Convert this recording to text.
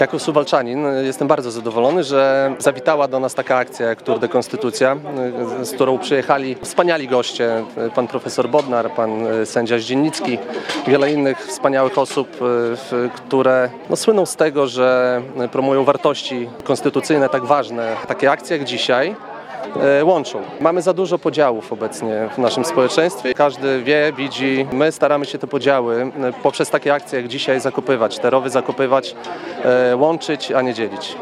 Jako suwalczanin jestem bardzo zadowolony, że zawitała do nas taka akcja jak Tour de Konstytucja, z którą przyjechali wspaniali goście, pan profesor Bodnar, pan sędzia Zdziennicki, wiele innych wspaniałych osób, które słyną z tego, że promują wartości konstytucyjne tak ważne. Takie akcje jak dzisiaj łączą. Mamy za dużo podziałów obecnie w naszym społeczeństwie. Każdy wie, widzi. My staramy się te podziały poprzez takie akcje jak dzisiaj zakopywać, te rowy zakopywać, łączyć, a nie dzielić.